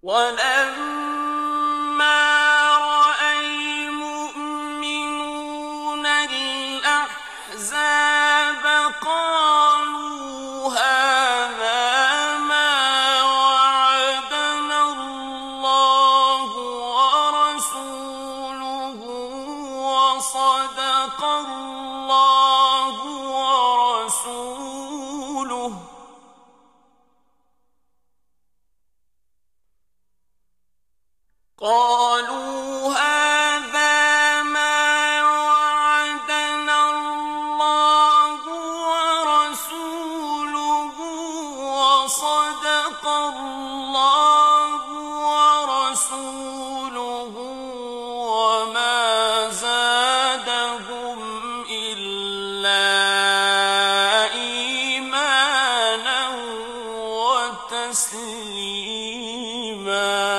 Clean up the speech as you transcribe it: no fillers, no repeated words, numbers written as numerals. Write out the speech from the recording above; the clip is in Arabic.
وَلَمَّا رَأَى الْمُؤْمِنُونَ الْأَحْزَابَ قَالُوا هَٰذَا مَا وَعَدَنَا اللَّهُ وَرَسُولُهُ وَصَدَقَ اللَّهُ وَرَسُولُهُ ۚ قالوا هذا ما وعدنا الله ورسوله وصدق الله ورسوله، وما زادهم إلا إيمانا وتسليما.